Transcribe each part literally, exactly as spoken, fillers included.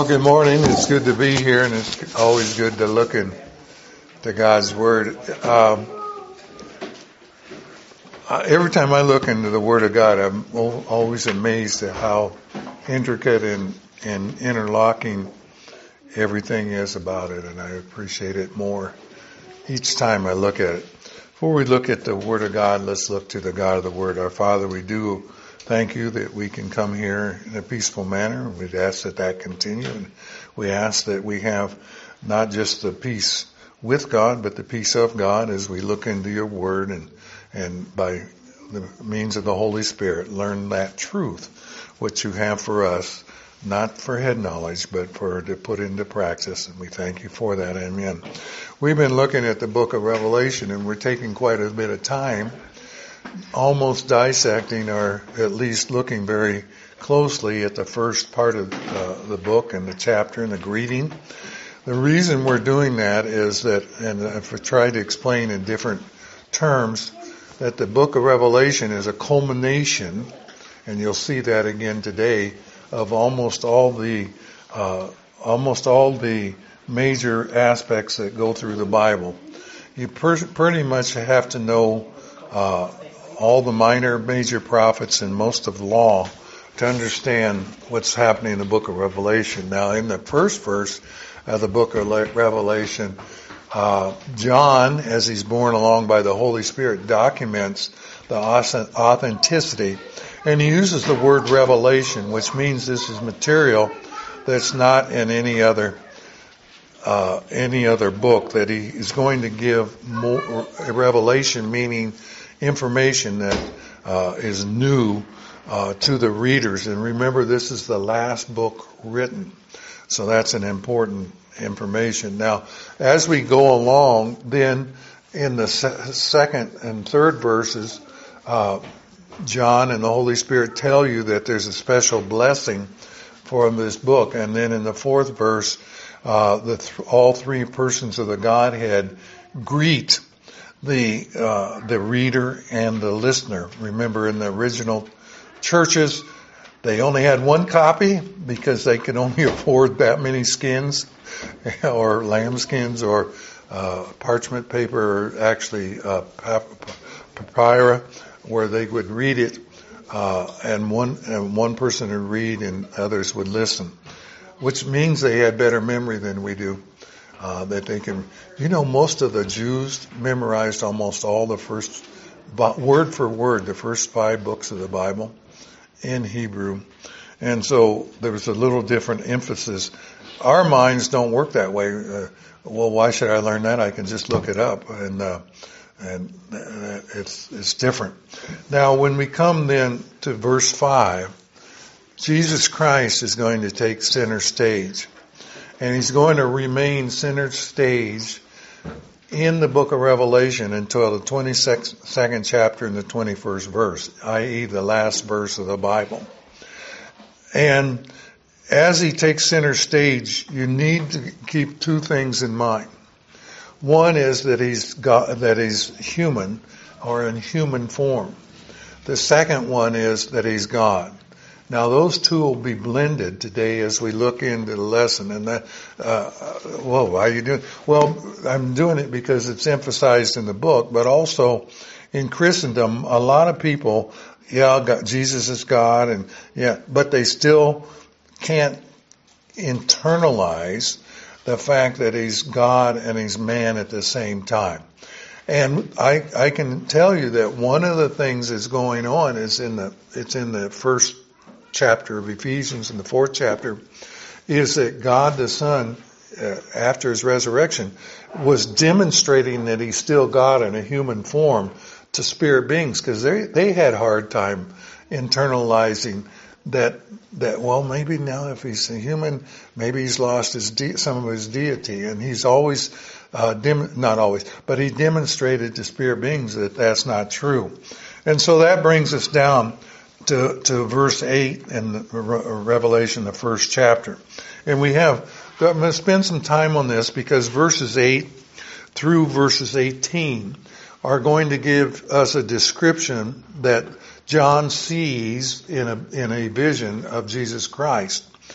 Good morning. It's good to be here, and it's always good to look into God's Word. Um, every time I look into the Word of God, I'm always amazed at how intricate and, and interlocking everything is about it, and I appreciate it more each time I look at it. Before we look at the Word of God, let's look to the God of the Word. Our Father, we do thank you that we can come here in a peaceful manner. We'd ask that that continue. And we ask that we have not just the peace with God, but the peace of God as we look into your word and, and by the means of the Holy Spirit, learn that truth, what you have for us, not for head knowledge, but for to put into practice. And we thank you for that. Amen. We've been looking at the book of Revelation, and we're taking quite a bit of time almost dissecting, or at least looking very closely at the first part of uh, the book and the chapter and the greeting. The reason we're doing that is that, and I've tried to explain in different terms, that the book of Revelation is a culmination, and you'll see that again today, of almost all the uh, almost all the major aspects that go through the Bible. You per- pretty much have to know uh, all the minor major prophets and most of the law to understand what's happening in the book of Revelation. Now, in the first verse of the book of Revelation, uh, John, as he's borne along by the Holy Spirit, documents the authenticity, and he uses the word revelation, which means this is material that's not in any other uh, any other book, that he is going to give more revelation, meaning information that uh, is new uh, to the readers. And remember, this is the last book written, so that's an important information. Now, as we go along, then in the se- second and third verses, uh, John and the Holy Spirit tell you that there's a special blessing for this book. And then in the fourth verse, uh, the th- all three persons of the Godhead greet the uh, the reader and the listener. Remember, in the original churches, they only had one copy because they could only afford that many skins, or lambskins, or uh, parchment paper, or actually uh, papyri, where they would read it, uh, and one and one person would read and others would listen, which means they had better memory than we do. Uh, that they can, you know, most of the Jews memorized almost all the first, word for word, the first five books of the Bible in Hebrew. And so there was a little different emphasis. Our minds don't work that way. Uh, well, why should I learn that? I can just look it up, and uh, and it's it's different. Now, when we come then to verse five, Jesus Christ is going to take center stage. And he's going to remain center stage in the book of Revelation until the twenty-second chapter and the twenty-first verse, that is the last verse of the Bible. And as he takes center stage, you need to keep two things in mind. One is that he's God, that he's human, or in human form. The second one is that he's God. Now, those two will be blended today as we look into the lesson. And that, uh, whoa, why are you doing? Well, I'm doing it because it's emphasized in the book, but also in Christendom, a lot of people, yeah, God, Jesus is God, and yeah, but they still can't internalize the fact that he's God and he's man at the same time. And I, I can tell you that one of the things that's going on is in the, it's in the first chapter of Ephesians, in the fourth chapter, is that God the Son, uh, after his resurrection, was demonstrating that he's still God in a human form to spirit beings, because they they had a hard time internalizing that that well, maybe now if he's a human, maybe he's lost his de- some of his deity, and he's always uh, dem- not always, but he demonstrated to spirit beings that that's not true. And so that brings us down to, to verse eight in Revelation, the first chapter. And we have, I'm going to spend some time on this because verses eight through verses eighteen are going to give us a description that John sees in a, in a vision of Jesus Christ.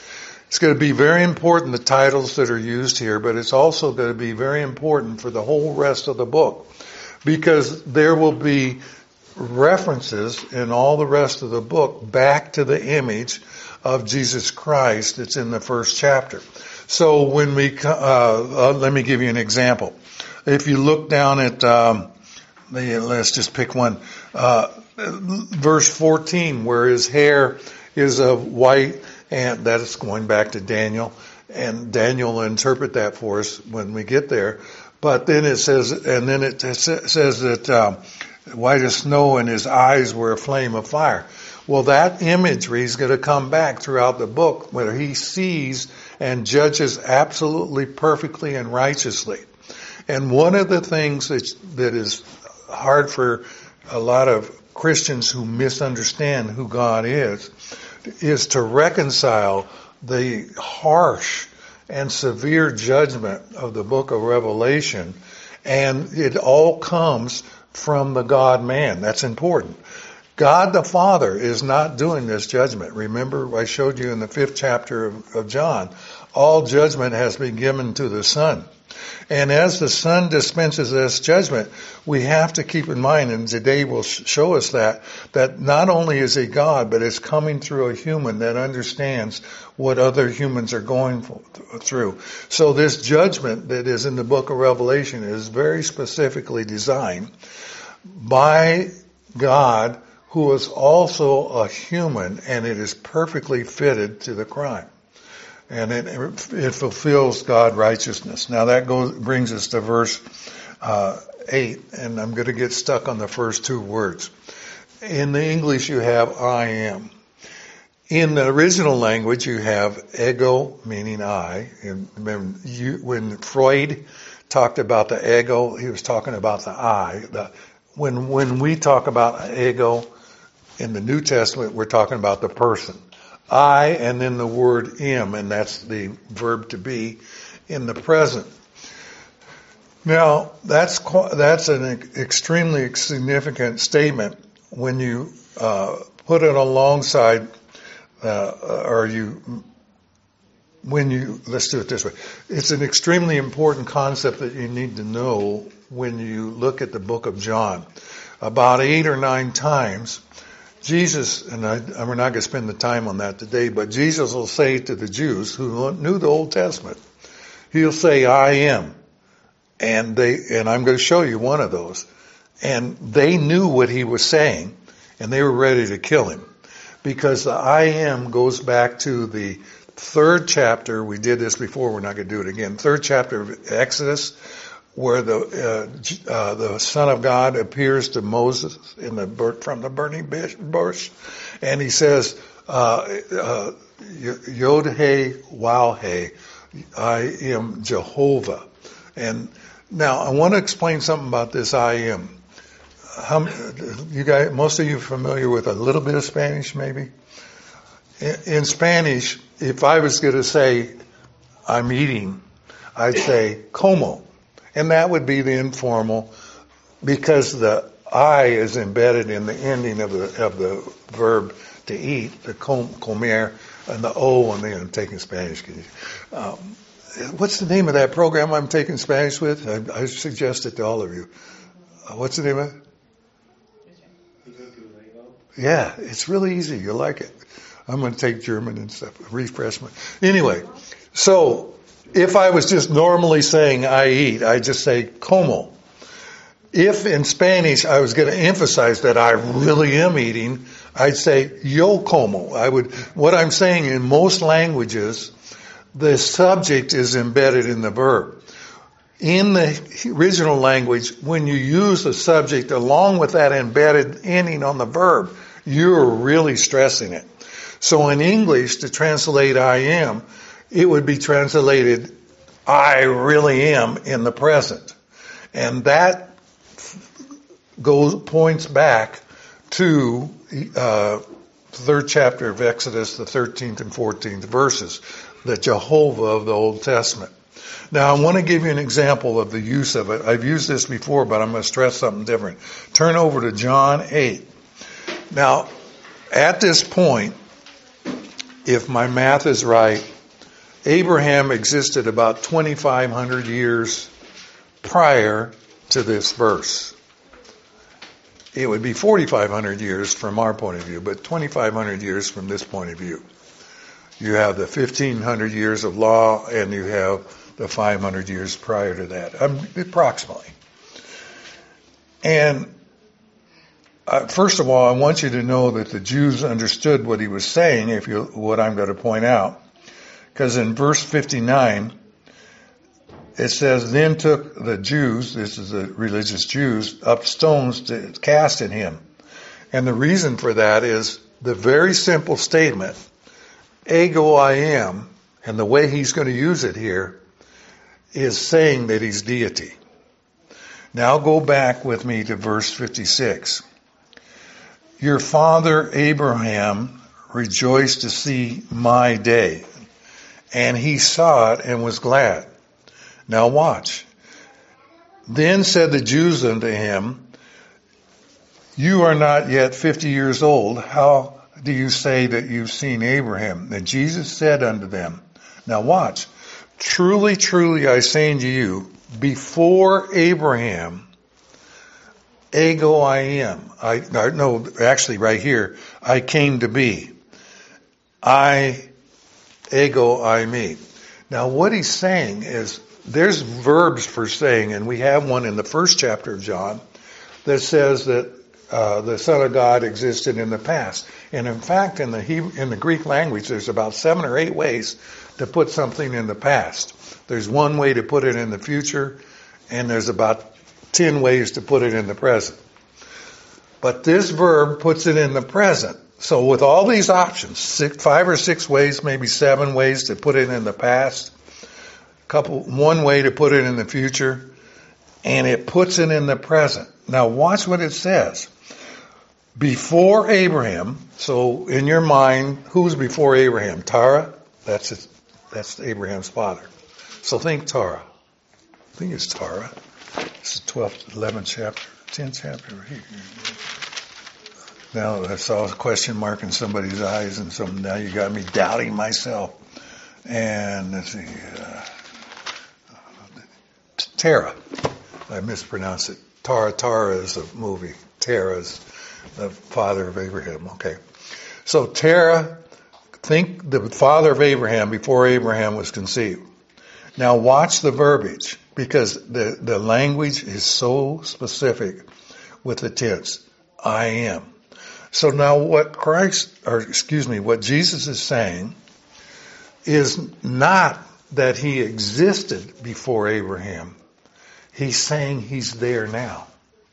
It's going to be very important, the titles that are used here, but it's also going to be very important for the whole rest of the book, because there will be references in all the rest of the book back to the image of Jesus Christ that's in the first chapter. So when we, uh, uh, let me give you an example. If you look down at, um, the, let's just pick one, uh, verse fourteen, where his hair is of white, and that is going back to Daniel, and Daniel will interpret that for us when we get there. But then it says, and then it says that um, white as snow, and his eyes were a flame of fire. Well, that imagery is going to come back throughout the book, where he sees and judges absolutely perfectly and righteously. And one of the things that, that is hard for a lot of Christians who misunderstand who God is, is to reconcile the harsh and severe judgment of the book of Revelation, and it all comes from the God-man. That's important. God the Father is not doing this judgment. Remember, I showed you in the fifth chapter of, of John, all judgment has been given to the Son. And as the Son dispenses this judgment, we have to keep in mind, and today will show us that, that not only is he God, but it's coming through a human that understands what other humans are going through. So this judgment that is in the book of Revelation is very specifically designed by God, who is also a human, and it is perfectly fitted to the crime. And it, it fulfills God's righteousness. Now that goes brings us to verse uh, eight, and I'm going to get stuck on the first two words. In the English, you have I am. In the original language, you have ego, meaning I. And remember, you, when Freud talked about the ego, he was talking about the I. The, when when we talk about ego in the New Testament, we're talking about the person. I, and then the word am, and that's the verb to be in the present. Now, that's that's an extremely significant statement when you uh, put it alongside, uh, or you, when you, let's do it this way. It's an extremely important concept that you need to know when you look at the book of John. About eight or nine times, Jesus, and I, we're not going to spend the time on that today, but Jesus will say to the Jews who knew the Old Testament, he'll say, I am. And they, and I'm going to show you one of those. And they knew what he was saying, and they were ready to kill him. Because the I am goes back to the third chapter. We did this before, we're not going to do it again. Third chapter of Exodus, where the uh, uh, the Son of God appears to Moses in the from the burning bush, and he says, uh, uh, Yod He Waw He, I am Jehovah. And now I want to explain something about this I am. How, you guys, most of you are familiar with a little bit of Spanish, maybe? In, in Spanish, if I was going to say I'm eating, I'd say como. And that would be the informal, because the I is embedded in the ending of the of the verb to eat, the com, comer, and the O, and then I'm taking Spanish. Um, what's the name of that program I'm taking Spanish with? I, I suggest it to all of you. Uh, what's the name of it? Yeah, it's really easy. You'll like it. I'm going to take German and stuff, refreshment. Anyway, so if I was just normally saying I eat, I'd just say como. If in Spanish I was going to emphasize that I really am eating, I'd say yo como. I would, what I'm saying in most languages, the subject is embedded in the verb. In the original language, when you use the subject along with that embedded ending on the verb, you're really stressing it. So in English, to translate I am, it would be translated, I really am in the present. And that goes, points back to uh third chapter of Exodus, the thirteenth and fourteenth verses, the Jehovah of the Old Testament. Now I want to give you an example of the use of it. I've used this before, but I'm going to stress something different. Turn over to John eight. Now, at this point, if my math is right, Abraham existed about twenty-five hundred years prior to this verse. It would be forty-five hundred years from our point of view, but twenty-five hundred years from this point of view. You have the fifteen hundred years of law, and you have the five hundred years prior to that, um, approximately. And uh, first of all, I want you to know that the Jews understood what he was saying, if you, what I'm going to point out. Because in verse fifty-nine, it says, then took the Jews, this is the religious Jews, up stones to cast at him. And the reason for that is the very simple statement, ego I am, and the way he's going to use it here is saying that he's deity. Now go back with me to verse fifty-six. Your father Abraham rejoiced to see my day, and he saw it and was glad. Now watch. Then said the Jews unto him, you are not yet fifty years old. How do you say that you've seen Abraham? And Jesus said unto them, now watch. Truly, truly, I say unto you, before Abraham, ego I am. I, no, actually right here, I came to be. I, ego I me. Now what he's saying is, there's verbs for saying, and we have one in the first chapter of John that says that uh, the Son of God existed in the past. And in fact, in the Hebrew, in the Greek language, there's about seven or eight ways to put something in the past. There's one way to put it in the future, and there's about ten ways to put it in the present. But this verb puts it in the present. So with all these options, six, five or six ways, maybe seven ways to put it in the past, couple, one way to put it in the future, and it puts it in the present. Now watch what it says. Before Abraham, so in your mind, who's before Abraham? Terah? That's his, that's Abraham's father. So think Terah. I think it's Terah. It's the twelfth, eleventh chapter, tenth chapter. Now I saw a question mark in somebody's eyes, and so now you got me doubting myself. And let's see, uh, Terah. I mispronounced it. Tara, Tara is a movie. Terah is the father of Abraham. Okay. So Terah, think the father of Abraham before Abraham was conceived. Now watch the verbiage, because the, the language is so specific with the tense. I am. So now what Christ, or excuse me, what Jesus is saying is not that he existed before Abraham. He's saying he's there now.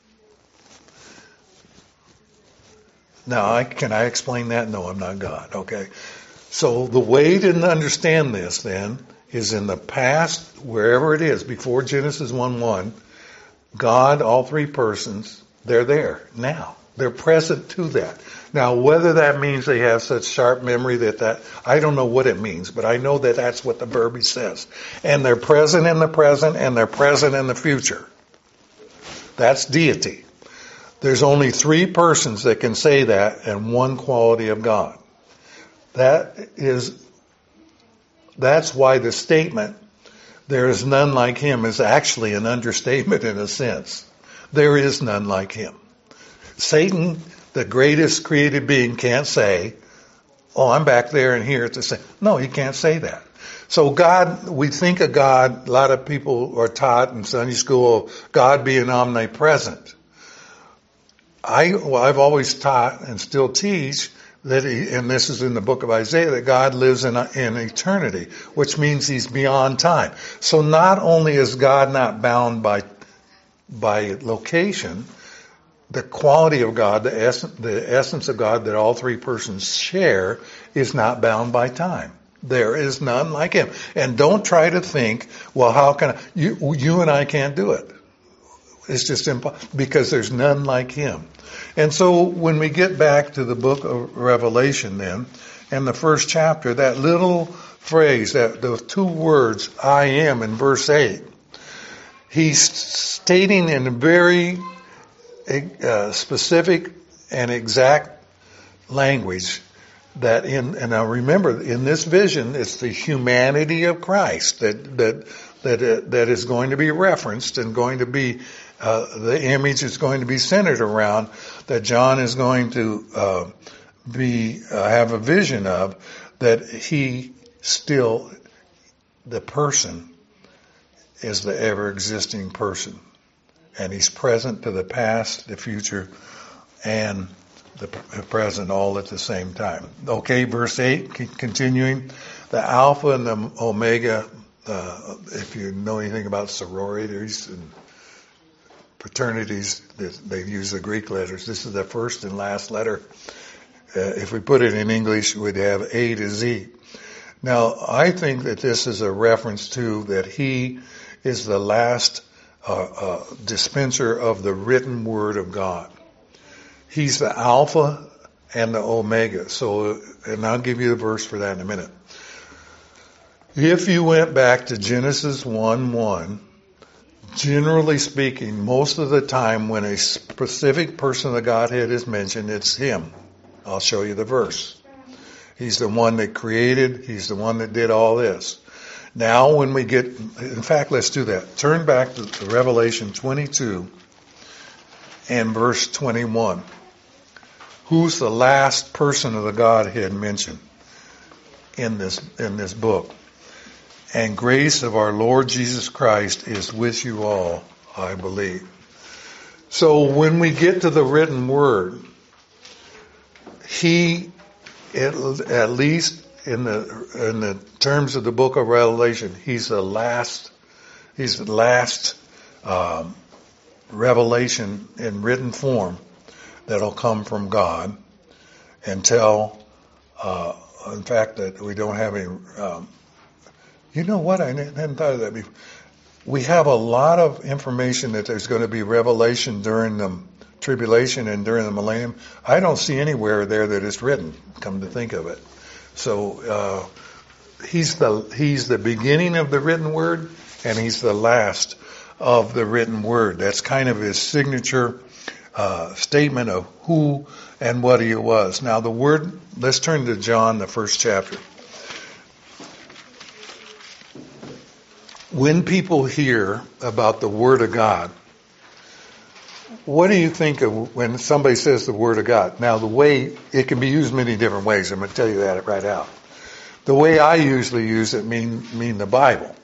Now, I, can I explain that? No, I'm not God. Okay. So the way to understand this then is in the past, wherever it is, before Genesis one one, God, all three persons, they're there now. They're present to that. Now, whether that means they have such sharp memory that that, I don't know what it means, but I know that that's what the verbiage says. And they're present in the present, and they're present in the future. That's deity. There's only three persons that can say that, and one quality of God. That is, that's why the statement, there is none like him, is actually an understatement in a sense. There is none like him. Satan, the greatest created being, can't say, oh, I'm back there and here at the same. No, he can't say that. So God, we think of God, a lot of people are taught in Sunday school, God being omnipresent. I, well, I've always taught and still teach that, he, and this is in the book of Isaiah, that God lives in, in eternity, which means he's beyond time. So not only is God not bound by, by location, the quality of God, the essence, the essence of God that all three persons share is not bound by time. There is none like him. And don't try to think, well, how can I, you, you and I can't do it. It's just impossible, because there's none like him. And so when we get back to the book of Revelation then, and the first chapter, that little phrase, that those two words, I am, in verse eight, he's stating in a very uh, specific and exact language that in, and now remember, in this vision, it's the humanity of Christ that, that, that, uh, that is going to be referenced and going to be, uh, the image is going to be centered around, that John is going to, uh, be, uh, have a vision of, that he still, the person is the ever existing person. And he's present to the past, the future, and the present all at the same time. Okay, verse eight, continuing. The Alpha and the Omega, uh, if you know anything about sororities and fraternities, they use the Greek letters. This is the first and last letter. Uh, if we put it in English, we'd have A to Z. Now, I think that this is a reference to that he is the last uh, uh, dispenser of the written word of God. He's the Alpha and the Omega. So, and I'll give you the verse for that in a minute. If you went back to Genesis one one, generally speaking, most of the time when a specific person of the Godhead is mentioned, it's him. I'll show you the verse. He's the one that created. He's the one that did all this. Now when we get, in fact, let's do that. Turn back to, to Revelation twenty-two and verse twenty-one. Who's the last person of the Godhead mentioned in this, in this book? And grace of our Lord Jesus Christ is with you all, I believe. So when we get to the written word, he, at, at least in the in the terms of the book of Revelation, he's the last, he's the last um, revelation in written form that'll come from God and tell, uh, in fact, that we don't have any, um, you know what, I hadn't thought of that before. We have a lot of information that there's going to be revelation during the tribulation and during the millennium. I don't see anywhere there that it's written, come to think of it. So, uh, he's the, he's the beginning of the written word, and he's the last of the written word. That's kind of his signature Uh, statement of who and what he was. Now the word, let's turn to John, the first chapter. When people hear about the Word of God, what do you think of when somebody says the Word of God? Now the way, it can be used many different ways. I'm going to tell you that right out. The way I usually use it mean, mean the Bible.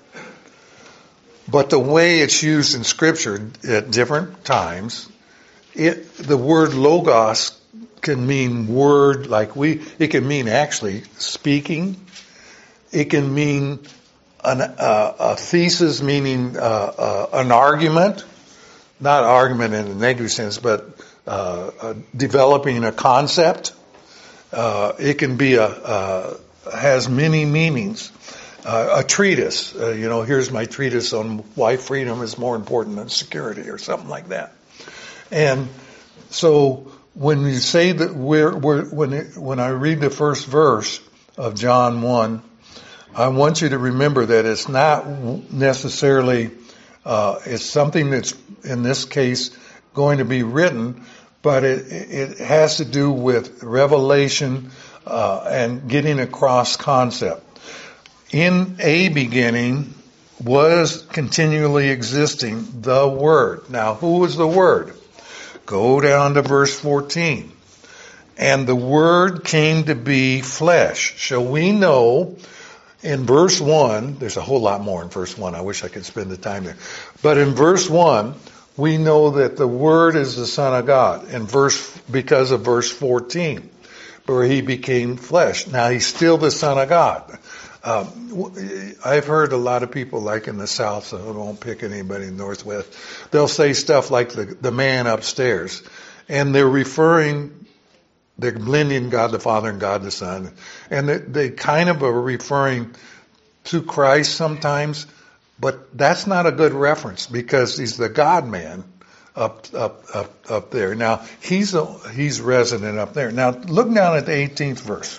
But the way it's used in Scripture at different times, It, the word logos can mean word, like we, it can mean actually speaking. It can mean an, uh, a thesis, meaning uh, uh, an argument, not argument in a negative sense, but uh, uh, developing a concept. Uh, it can be a, uh, has many meanings. Uh, a treatise, uh, you know, here's my treatise on why freedom is more important than security, or something like that. And so when you say that we're, we're when it, when I read the first verse of John one, I want you to remember that it's not necessarily uh, it's something that's in this case going to be written, but it it has to do with revelation uh, and getting across concept. In a beginning was continually existing the Word. Now, who was the Word? Go down to verse fourteen. And the Word came to be flesh. So we know in verse one, there's a whole lot more in verse one. I wish I could spend the time there. But in verse one, we know that the Word is the Son of God. In verse, because of verse fourteen, where he became flesh. Now he's still the Son of God. Um, I've heard a lot of people, like in the South, so I won't pick anybody in the Northwest, they'll say stuff like the, the man upstairs. And they're referring, they're blending God the Father and God the Son. And they, they kind of are referring to Christ sometimes, but that's not a good reference because he's the God man up, up, up, up there. Now, he's, a, he's resident up there. Now, look down at the eighteenth verse.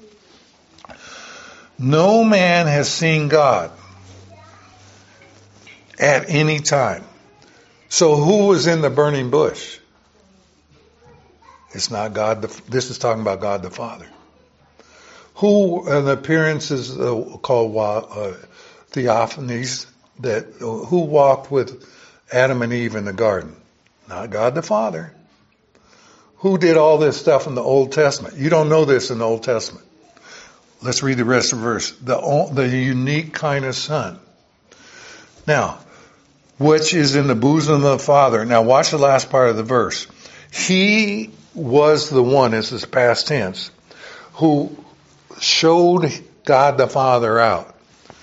No man has seen God at any time. So who was in the burning bush? It's not God. The, this is talking about God the Father. Who an appearance is uh, called uh, theophanies, that uh, who walked with Adam and Eve in the garden? Not God the Father. Who did all this stuff in the Old Testament? You don't know this in the Old Testament. Let's read the rest of the verse. The, the unique kind of Son. Now, which is in the bosom of the Father. Now watch the last part of the verse. He was the one, this is past tense, who showed God the Father out.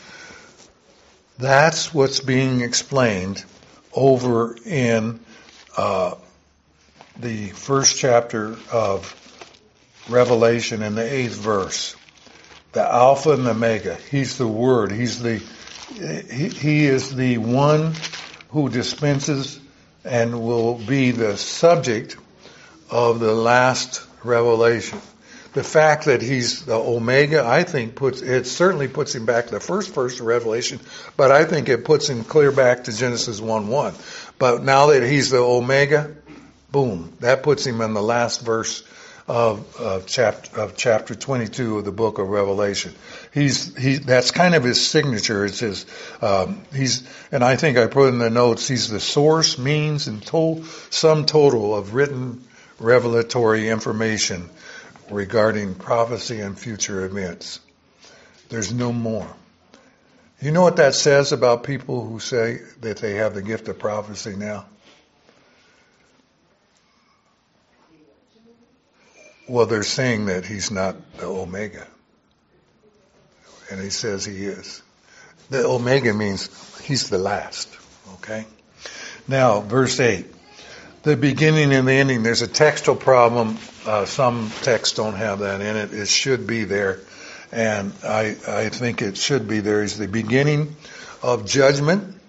That's what's being explained over in uh, the first chapter of Revelation in the eighth verse. The Alpha and the Omega. He's the Word. He's the he, he is the one who dispenses and will be the subject of the last revelation. The fact that he's the Omega, I think, puts it certainly puts him back to the first verse of Revelation, but I think it puts him clear back to Genesis one one. But now that he's the Omega, boom, that puts him in the last verse of, of chapter of chapter twenty-two of the book of Revelation. He's he that's kind of his signature. It's his um, he's and I think I put in the notes. He's the source, means, and to, sum total of written revelatory information regarding prophecy and future events. There's no more. You know what that says about people who say that they have the gift of prophecy now? Well, they're saying that he's not the Omega. And he says he is. The Omega means he's the last. Okay? Now, verse eight. The beginning and the ending. There's a textual problem. Uh, some texts don't have that in it. It should be there. And I, I think it should be there. Is the beginning of judgment.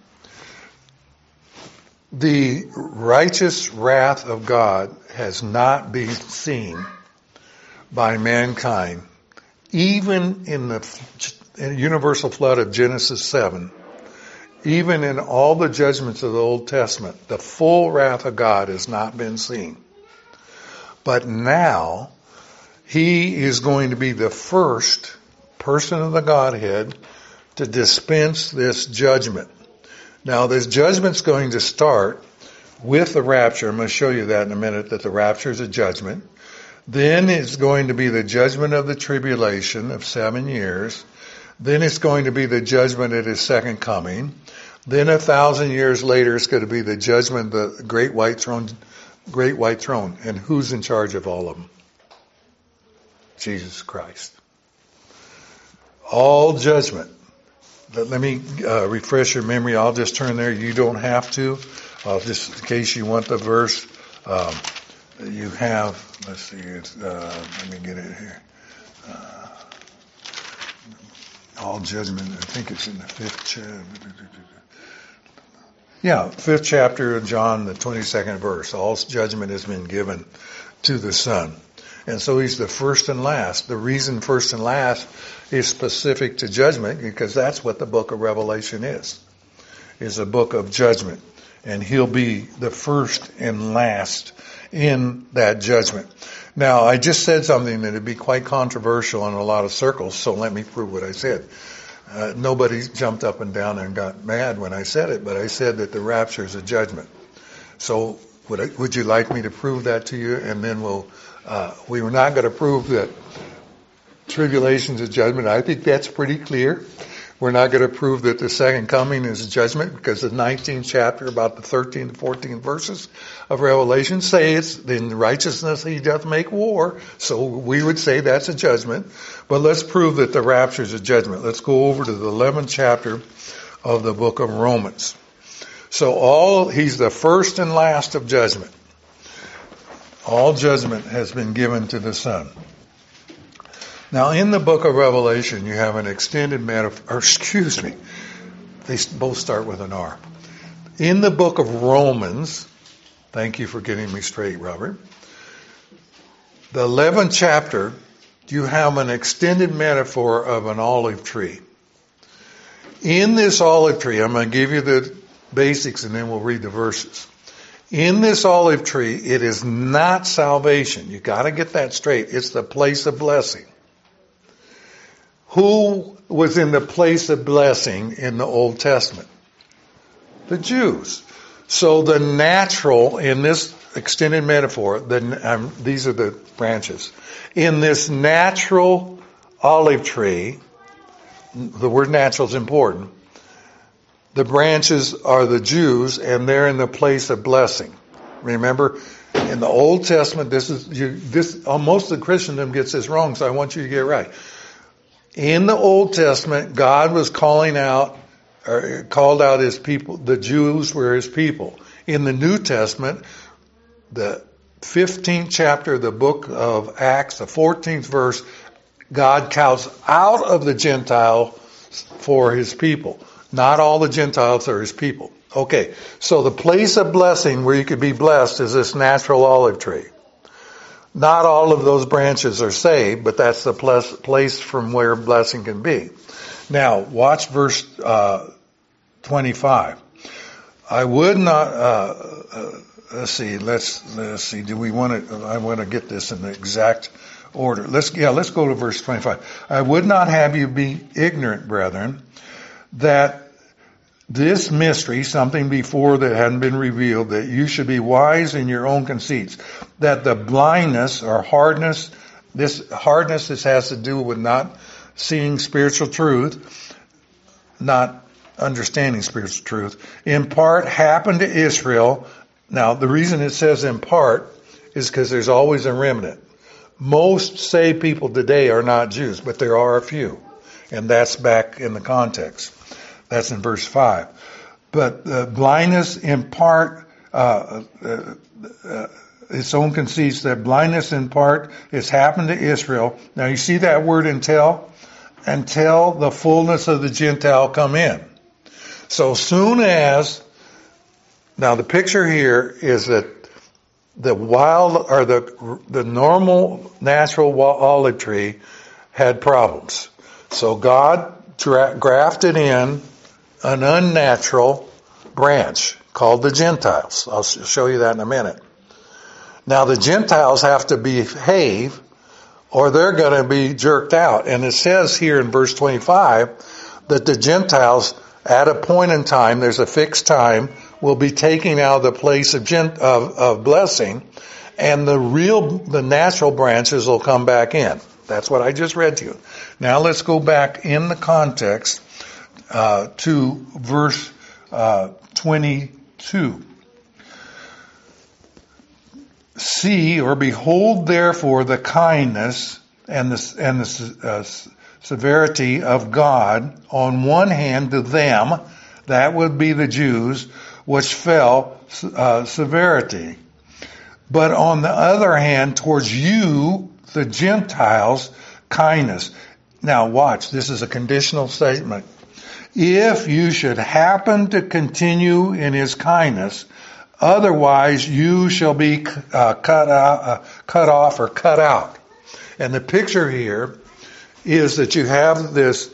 The righteous wrath of God has not been seen by mankind, even in the universal flood of Genesis seven, even in all the judgments of the Old Testament, the full wrath of God has not been seen. But now, he is going to be the first person of the Godhead to dispense this judgment. Now, this judgment's going to start with the rapture. I'm going to show you that in a minute, that the rapture is a judgment. Then it's going to be the judgment of the tribulation of seven years. Then it's going to be the judgment at his second coming. Then a thousand years later, it's going to be the judgment of the great white throne. Great white throne. And who's in charge of all of them? Jesus Christ. All judgment. Let me uh, refresh your memory. I'll just turn there. You don't have to. I'll just, in case you want the verse, um, you have, let's see, it's, uh, let me get it here. Uh, all judgment, I think it's in the fifth chapter. Yeah, fifth chapter of John, the twenty-second verse. All judgment has been given to the Son. And so he's the first and last. The reason first and last is specific to judgment, because that's what the book of Revelation is, is a book of judgment. And he'll be the first and last in that judgment. Now, I just said something that would be quite controversial in a lot of circles, so let me prove what I said. Uh, nobody jumped up and down and got mad when I said it, but I said that the rapture is a judgment. So would, I, would you like me to prove that to you? And then we'll, uh, we were not going to prove that tribulation is a judgment. I think that's pretty clear. We're not going to prove that the second coming is judgment, because the nineteenth chapter, about the thirteenth and fourteenth verses of Revelation say it's in righteousness he doth make war. So we would say that's a judgment. But let's prove that the rapture is a judgment. Let's go over to the eleventh chapter of the book of Romans. So all, he's the first and last of judgment. All judgment has been given to the Son. Now, in the book of Revelation, you have an extended metaphor, or excuse me, they both start with an R. In the book of Romans, thank you for getting me straight, Robert, the eleventh chapter, you have an extended metaphor of an olive tree. In this olive tree, I'm going to give you the basics and then we'll read the verses. In this olive tree, it is not salvation. You got to get that straight. It's the place of blessing. Who was in the place of blessing in the Old Testament? The Jews. So the natural, in this extended metaphor, the, um, these are the branches. In this natural olive tree, the word natural is important. The branches are the Jews, and they're in the place of blessing. Remember, in the Old Testament, this is you, this. Most of the Christendom gets this wrong, so I want you to get it right. In the Old Testament, God was calling out, or called out His people. The Jews were His people. In the New Testament, the fifteenth chapter of the book of Acts, the fourteenth verse, God calls out of the Gentiles for His people. Not all the Gentiles are His people. Okay, so the place of blessing where you could be blessed is this natural olive tree. Not all of those branches are saved, but that's the place from where blessing can be. Now, watch verse uh, twenty-five. I would not. Uh, uh, let's see. Let's let's see. Do we want to? I want to get this in the exact order. Let's yeah. Let's go to verse twenty-five. I would not have you be ignorant, brethren, that this mystery, something before that hadn't been revealed, that you should be wise in your own conceits, that the blindness or hardness, this hardness, this has to do with not seeing spiritual truth, not understanding spiritual truth, in part happened to Israel. Now, the reason it says in part is because there's always a remnant. Most saved people today are not Jews, but there are a few. And that's back in the context. That's in verse five. But uh, blindness in part, uh, uh, uh, its own conceits, that blindness in part has happened to Israel. Now you see that word until? Until the fullness of the Gentile come in. So soon as, now the picture here is that the wild, or the, the normal natural olive tree had problems. So God dra- grafted in an unnatural branch called the Gentiles. I'll show you that in a minute. Now the Gentiles have to behave or they're going to be jerked out. And it says here in verse twenty-five that the Gentiles at a point in time, there's a fixed time, will be taking out of the place of, gent- of, of blessing, and the real, the natural branches will come back in. That's what I just read to you. Now let's go back in the context Uh, to verse uh, twenty-two. See or behold, therefore, the kindness and the and the uh, severity of God on one hand to them, that would be the Jews, which fell uh, severity, but on the other hand towards you, the Gentiles, kindness. Now watch, this is a conditional statement. If you should happen to continue in His kindness, otherwise you shall be uh, cut out, uh, cut off or cut out. And the picture here is that you have this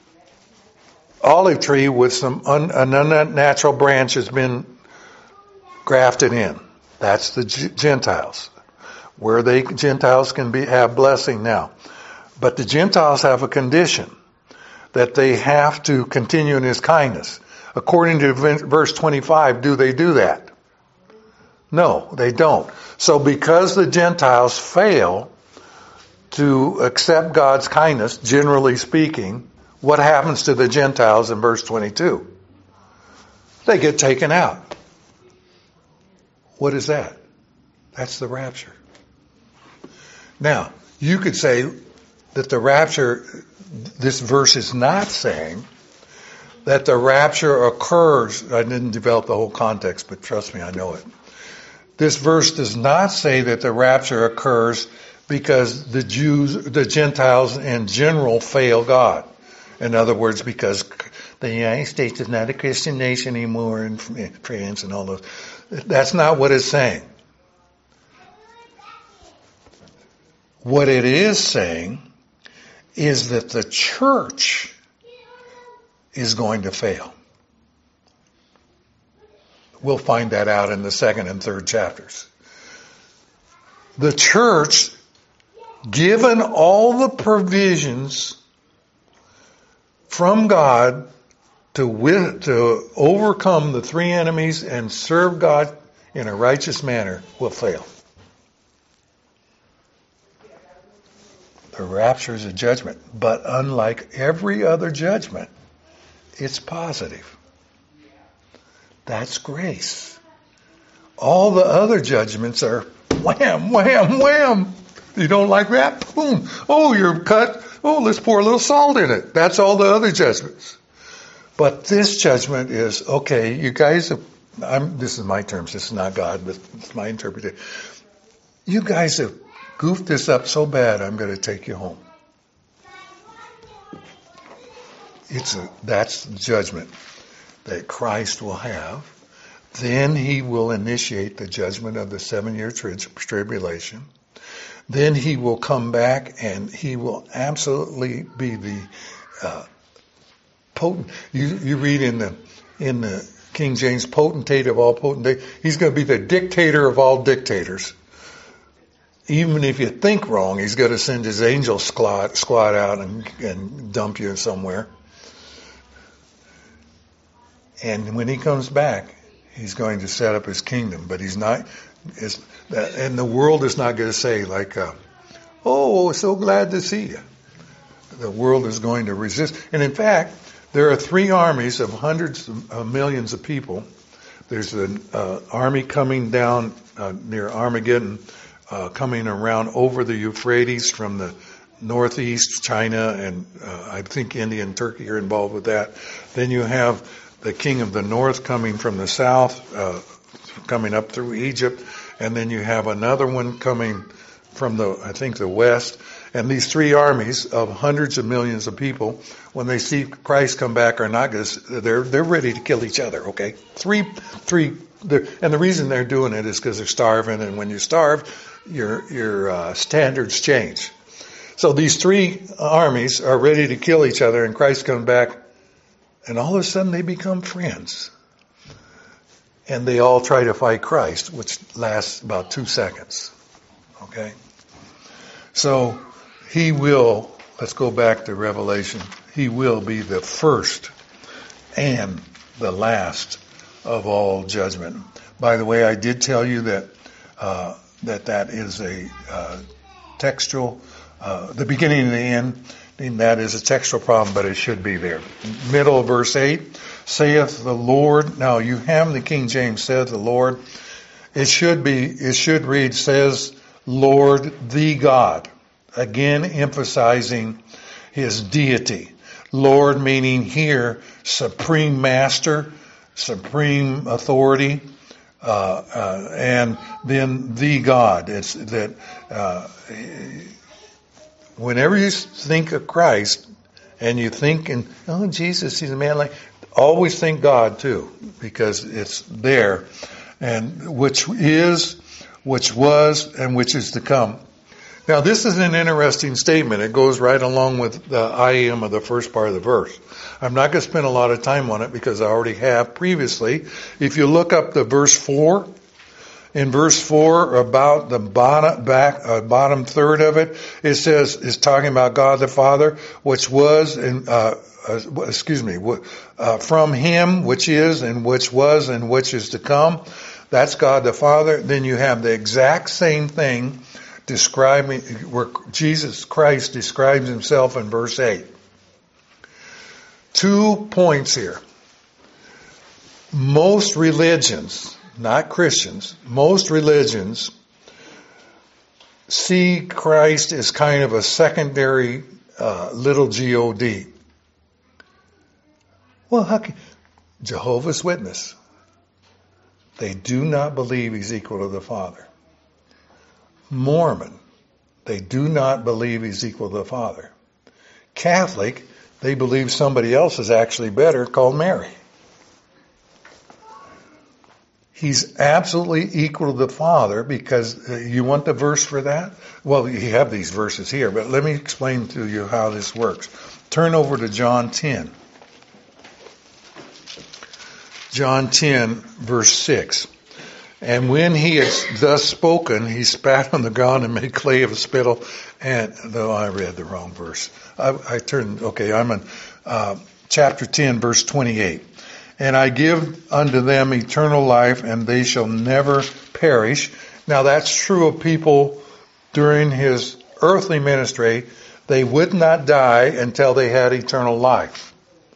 olive tree with some un, an unnatural branch has been grafted in. That's the G- Gentiles, where they Gentiles can be have blessing now. But the Gentiles have a condition, that they have to continue in His kindness. According to verse twenty-five, do they do that? No, they don't. So because the Gentiles fail to accept God's kindness, generally speaking, what happens to the Gentiles in verse twenty-two? They get taken out. What is that? That's the rapture. Now, you could say that the rapture, this verse is not saying that the rapture occurs. I didn't develop the whole context, but trust me, I know it. This verse does not say that the rapture occurs because the Jews, the Gentiles in general fail God. In other words, because the United States is not a Christian nation anymore, and France and all those. That's not what it's saying. What it is saying is that the church is going to fail. We'll find that out in the second and third chapters. The church, given all the provisions from God to with, to overcome the three enemies and serve God in a righteous manner will fail. The rapture is a judgment, but unlike every other judgment, it's positive. That's grace. All the other judgments are wham, wham, wham. You don't like that? Boom. Oh, you're cut. Oh, let's pour a little salt in it. That's all the other judgments. But this judgment is, okay, you guys, have, I'm, this is my terms, this is not God, but it's my interpretation. You guys have goofed this up so bad, I'm going to take you home. It's a, that's the judgment that Christ will have. Then he will initiate the judgment of the seven-year tri- tribulation. Then he will come back and he will absolutely be the uh, potent. You, you read in the in the King James, potentate of all potentate. He's going to be the dictator of all dictators. Even if you think wrong, he's going to send his angel squad, squad out and, and dump you somewhere. And when he comes back, he's going to set up his kingdom. But he's not, is, and the world is not going to say like, uh, oh, so glad to see you. The world is going to resist. And in fact, there are three armies of hundreds of millions of people. There's an uh, army coming down uh, near Armageddon, uh, coming around over the Euphrates from the northeast, China, and uh, I think India and Turkey are involved with that. Then you have the king of the north coming from the south, uh, coming up through Egypt, and then you have another one coming from the, I think, the west. And these three armies of hundreds of millions of people, when they see Christ come back, are not going to, they're, they're ready to kill each other, okay? Three, three, and the reason they're doing it is because they're starving, and when you starve, your, your uh, standards change. So these three armies are ready to kill each other, and Christ comes back, and all of a sudden they become friends. And they all try to fight Christ, which lasts about two seconds. Okay? So, he will, let's go back to Revelation, he will be the first and the last of all judgment. By the way, I did tell you that uh, that that is a uh, textual, uh, the beginning and the end, and that is a textual problem, but it should be there. Middle of verse eight, saith the Lord. Now you have the King James, saith the Lord. It should be, it should read, says Lord the God. Again, emphasizing his deity. Lord meaning here, supreme master, supreme authority, uh, uh, and then the God. It's that, uh, whenever you think of Christ and you think, in, oh, Jesus, he's a man like, always think God too, because it's there, and which is, which was, and which is to come. Now, this is an interesting statement. It goes right along with the I am of the first part of the verse. I'm not going to spend a lot of time on it because I already have previously. If you look up the verse four, in verse four, about the bottom, back, uh, bottom third of it, it says, it's talking about God the Father, which was, and, uh, uh, excuse me, uh, from him, which is, and which was, and which is to come. That's God the Father. Then you have the exact same thing describing, where Jesus Christ describes himself in verse eight. Two points here. Most religions, not Christians, most religions see Christ as kind of a secondary uh, little God. Well, how can, Jehovah's Witness, they do not believe he's equal to the Father. Mormon, they do not believe he's equal to the Father. Catholic, they believe somebody else is actually better, called Mary. He's absolutely equal to the Father because, uh, you want the verse for that? Well, you have these verses here, but let me explain to you how this works. Turn over to John ten. John ten, verse six. And when he had thus spoken, he spat on the ground and made clay of spittle. And though I read the wrong verse, I, I turned. Okay, I'm in uh, chapter ten, verse twenty-eight. And I give unto them eternal life, and they shall never perish. Now that's true of people during his earthly ministry. They would not die until they had eternal life.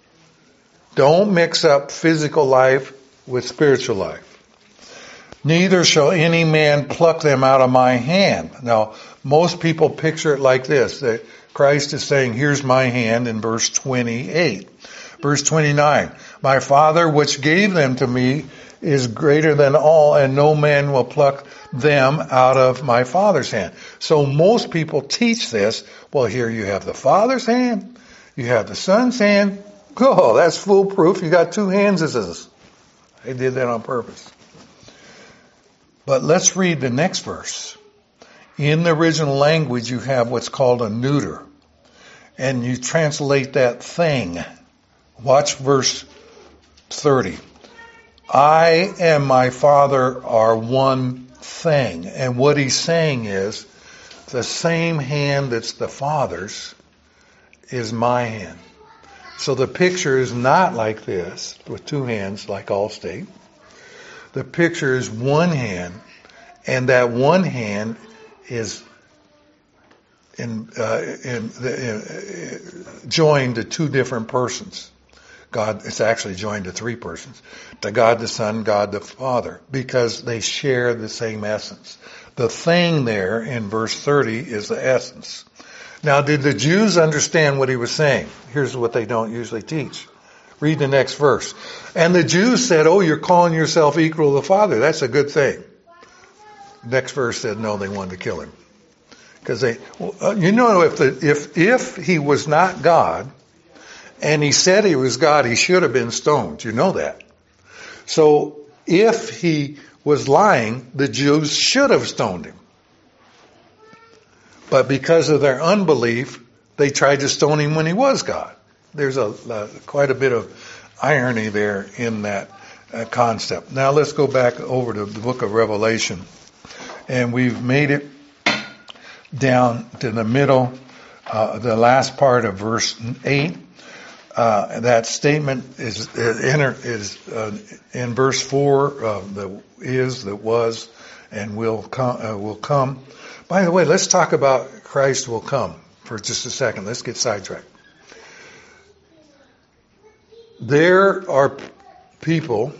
Don't mix up physical life with spiritual life. Neither shall any man pluck them out of my hand. Now, most people picture it like this, that Christ is saying, here's my hand in verse twenty-eight. Verse twenty-nine, my Father which gave them to me is greater than all, and no man will pluck them out of my Father's hand. So most people teach this. Well, here you have the Father's hand, you have the Son's hand. Oh, that's foolproof. You got two hands. They did that on purpose. But let's read the next verse. In the original language, you have what's called a neuter. And you translate that thing. Watch verse thirty. I and my Father are one thing. And what he's saying is, the same hand that's the Father's is my hand. So the picture is not like this, with two hands like Allstate. The picture is one hand, and that one hand is in, uh, in, in, uh, joined to two different persons. God, it's actually joined to three persons. To God the Son, God the Father, because they share the same essence. The thing there in verse thirty is the essence. Now, did the Jews understand what he was saying? Here's what they don't usually teach. Read the next verse. And the Jews said, oh, you're calling yourself equal to the Father. That's a good thing. Next verse said, no, they wanted to kill him. Because they, well, you know, if, the, if, if he was not God, and he said he was God, he should have been stoned. You know that. So if he was lying, the Jews should have stoned him. But because of their unbelief, they tried to stone him when he was God. There's a, uh, quite a bit of irony there in that uh, concept. Now let's go back over to the book of Revelation. And we've made it down to the middle, uh, the last part of verse eight. Uh, that statement is uh, is uh, in verse four. Uh, the is, that was, and will come. Uh, will come. By the way, let's talk about Christ will come for just a second. Let's get sidetracked. There are people,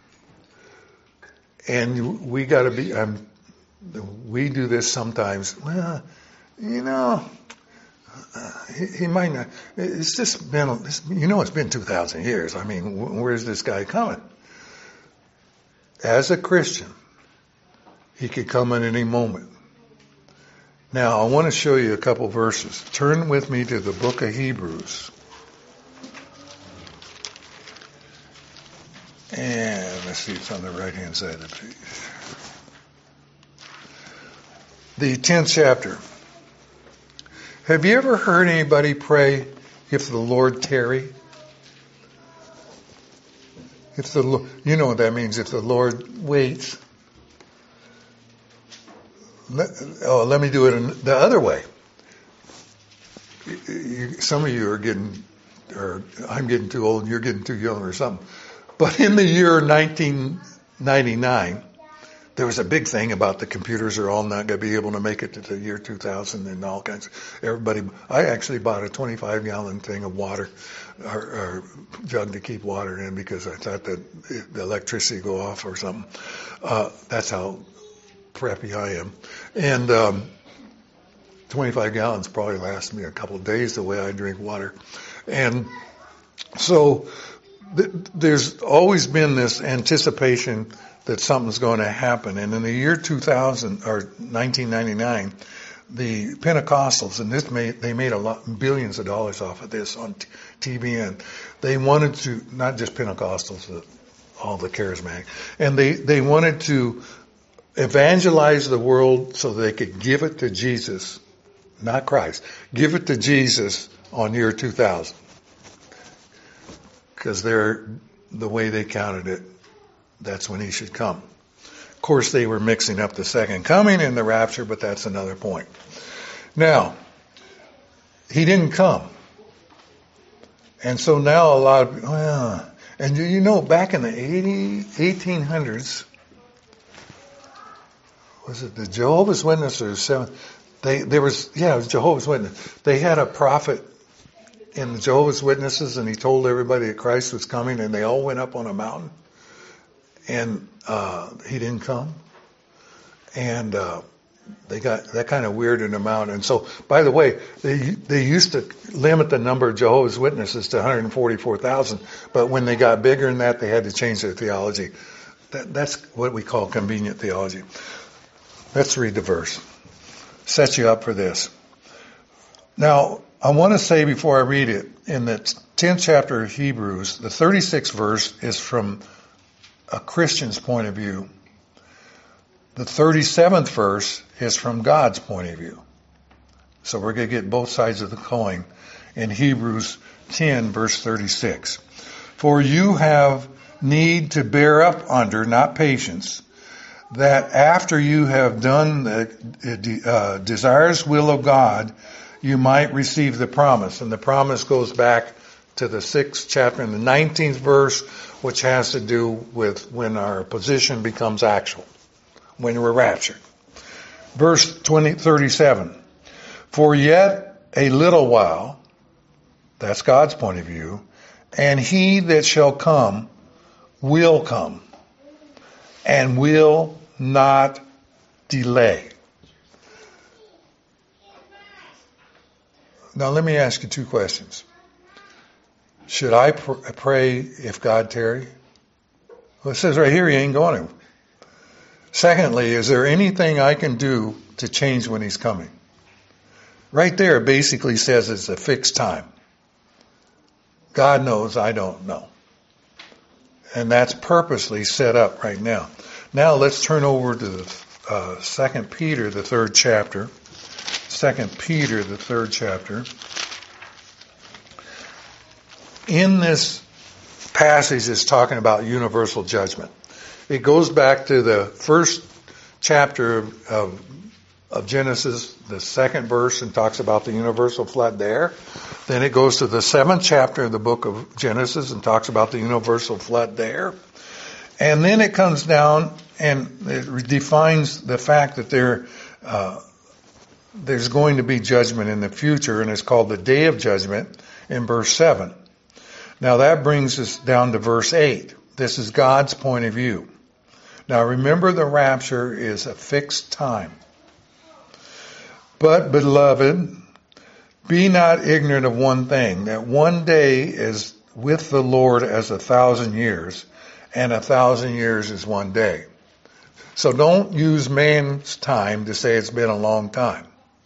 and we got to be. Um, we do this sometimes. Well, you know. Uh, he, he might not. It's just been, it's, you know, it's been two thousand years. I mean, where's this guy coming? As a Christian, he could come at any moment. Now, I want to show you a couple verses. Turn with me to the book of Hebrews. And let's see, it's on the right-hand side of the page. The tenth chapter. Have you ever heard anybody pray, if the Lord tarry? If the, you know what that means, if the Lord waits. Let, oh, let me do it in the other way. You, some of you are getting, or I'm getting too old and you're getting too young or something. But in the year nineteen ninety-nine, there was a big thing about the computers are all not going to be able to make it to the year two thousand and all kinds of, everybody, I actually bought a twenty-five gallon thing of water, or, or jug to keep water in because I thought that the electricity would go off or something. Uh, that's how preppy I am. And, um, twenty-five gallons probably lasts me a couple of days the way I drink water. And so th- there's always been this anticipation that something's going to happen. And in the year two thousand, or nineteen ninety-nine, the Pentecostals, and this made, they made a lot, billions of dollars off of this on T V N. They wanted to, not just Pentecostals, but all the charismatic, and they, they wanted to evangelize the world so they could give it to Jesus, not Christ, give it to Jesus on year two thousand. Because they're, the way they counted it, that's when he should come. Of course, they were mixing up the second coming and the rapture, but that's another point. Now, he didn't come. And so now a lot of, well, and you, you know, back in the eighty, eighteen hundreds, was it the Jehovah's Witnesses? Seven, they, there was, yeah, it was Jehovah's Witness. They had a prophet in the Jehovah's Witnesses, and he told everybody that Christ was coming, and they all went up on a mountain, and uh, he didn't come. And uh, they got that kind of weirded them out. And so, by the way, they they used to limit the number of Jehovah's Witnesses to one hundred forty-four thousand, but when they got bigger than that, they had to change their theology. That, that's what we call convenient theology. Let's read the verse. Set you up for this. Now, I want to say before I read it, in the tenth chapter of Hebrews, the thirty-sixth verse is from a Christian's point of view. The thirty-seventh verse is from God's point of view. So we're going to get both sides of the coin in Hebrews ten, verse thirty-six. For you have need to bear up under, not patience, that after you have done the uh, desires will of God, you might receive the promise. And the promise goes back to the sixth chapter and the nineteenth verse, which has to do with when our position becomes actual, when we're raptured. Verse twenty, thirty-seven. For yet a little while, that's God's point of view, and he that shall come will come and will not delay. Now let me ask you two questions. Should I pr- pray if God tarry? Well, it says right here he ain't going to. Secondly, is there anything I can do to change when he's coming? Right there it basically says it's a fixed time. God knows, I don't know. And that's purposely set up right now. Now let's turn over to the uh, Second Peter, the third chapter. Second Peter, the third chapter. In this passage is talking about universal judgment. It goes back to the first chapter of, of, of Genesis, the second verse, and talks about the universal flood there. Then it goes to the seventh chapter of the book of Genesis and talks about the universal flood there. And then it comes down and it defines the fact that there, uh, there's going to be judgment in the future, and it's called the day of judgment in verse seven. Now that brings us down to verse eight. This is God's point of view. Now remember, the rapture is a fixed time. But, beloved, be not ignorant of one thing, that one day is with the Lord as a thousand years, and a thousand years is one day. So don't use man's time to say it's been a long time.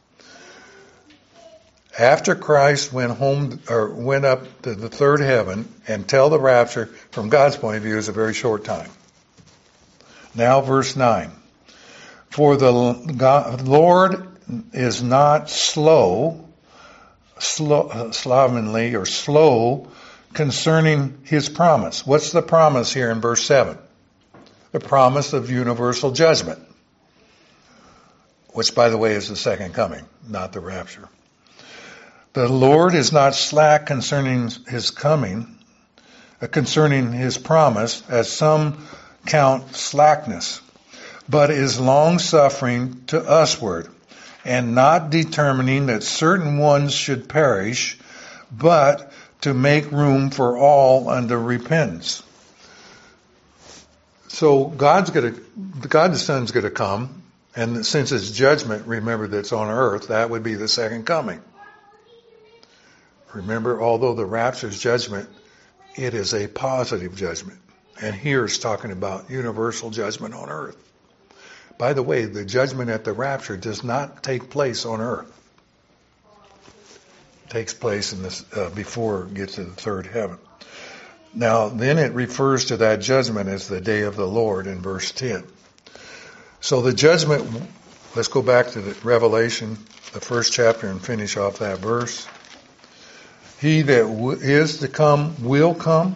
After Christ went home or went up to the third heaven, until the rapture, from God's point of view, is a very short time. Now verse nine. For the God, Lord is not slow, slow, uh, slovenly or slow concerning his promise. What's the promise here in verse seven? The promise of universal judgment, which, by the way, is the second coming, not the rapture. The Lord is not slack concerning his coming, uh, concerning his promise, as some count slackness, but is long-suffering to usward, and not determining that certain ones should perish, but to make room for all unto repentance. So God's going to, God the Son's going to come, and since it's judgment, remember that's on earth, that would be the second coming. Remember, although the rapture is judgment, it is a positive judgment. And here it's talking about universal judgment on earth. By the way, the judgment at the rapture does not take place on earth. It takes place in this uh, before it gets to the third heaven. Now, then it refers to that judgment as the day of the Lord in verse ten. So the judgment, let's go back to the Revelation, the first chapter, and finish off that verse. He that w- is to come will come.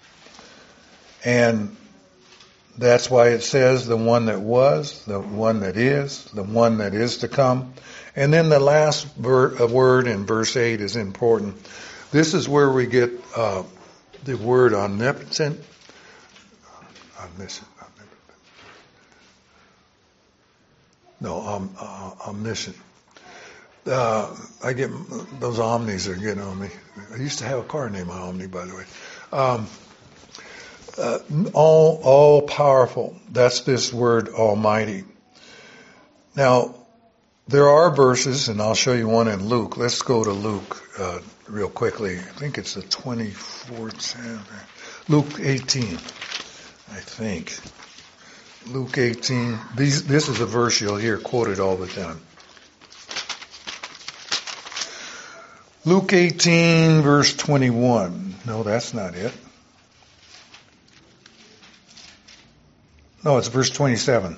And that's why it says the one that was, the one that is, the one that is to come. And then the last ver- word in verse eight is important. This is where we get uh, the word omnipotent, omniscient, no, um, uh, omniscient. Uh, I get those omnis are getting on me. I used to have a car named Omni, by the way. Um, uh, all, all powerful. That's this word Almighty. Now, there are verses, and I'll show you one in Luke. Let's go to Luke uh, real quickly. I think it's the twenty-fourth chapter. Luke eighteen, I think. Luke eighteen. These, this is a verse you'll hear quoted all the time. Luke eighteen, verse twenty-one. No, that's not it. No, it's verse twenty-seven.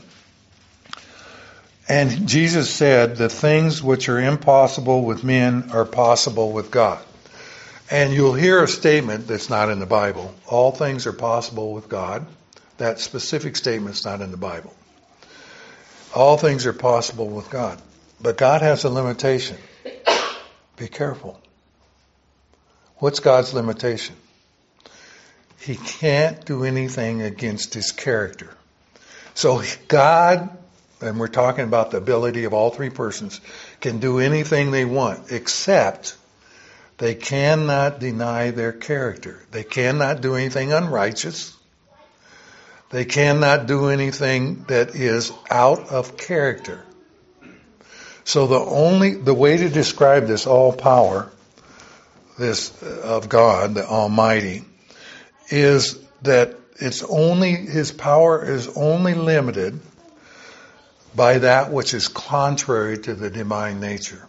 And Jesus said, the things which are impossible with men are possible with God. And you'll hear a statement that's not in the Bible. All things are possible with God. That specific statement's not in the Bible. All things are possible with God. But God has a limitation. Be careful. What's God's limitation? He can't do anything against his character. So God, and we're talking about the ability of all three persons, can do anything they want, except they cannot deny their character. They cannot do anything unrighteous. They cannot do anything that is out of character. So the only, the way to describe this all power, this of God, the Almighty, is that it's only, his power is only limited by that which is contrary to the divine nature.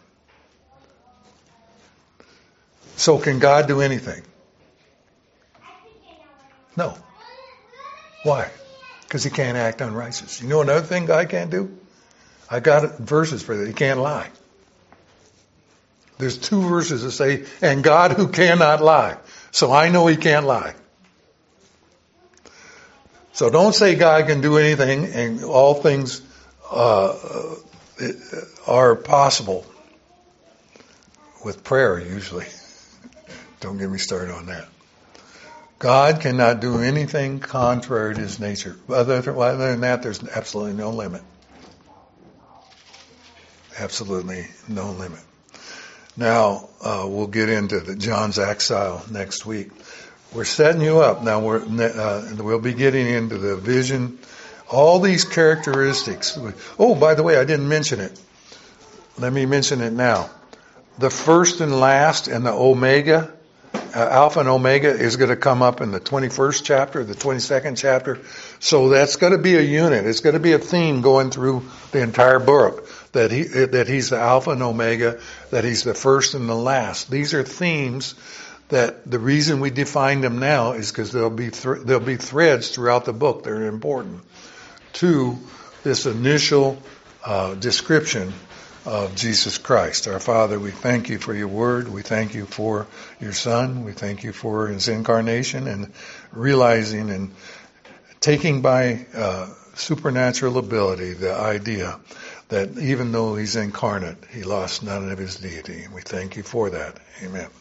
So can God do anything? No. Why? Because he can't act unrighteous. You know another thing God can't do? I got verses for that. He can't lie. There's two verses that say, and God who cannot lie. So I know he can't lie. So don't say God can do anything and all things uh, are possible. With prayer, usually. Don't get me started on that. God cannot do anything contrary to his nature. Other than that, there's absolutely no limit. Absolutely no limit. Now, uh, we'll get into the John's exile next week. We're setting you up. Now, we're, uh, we'll be getting into the vision, all these characteristics. Oh, by the way, I didn't mention it. Let me mention it now. The first and last and the Omega, uh, Alpha and Omega, is going to come up in the twenty-first chapter, the twenty-second chapter. So that's going to be a unit. It's going to be a theme going through the entire book. That he that he's the Alpha and Omega, that he's the first and the last. These are themes that the reason we define them now is because there'll be th- there'll be threads throughout the book that are important to this initial uh, description of Jesus Christ. Our Father, we thank you for your word. We thank you for your Son. We thank you for his incarnation and realizing and taking by uh, supernatural ability the idea that even though he's incarnate, he lost none of his deity. And we thank you for that. Amen.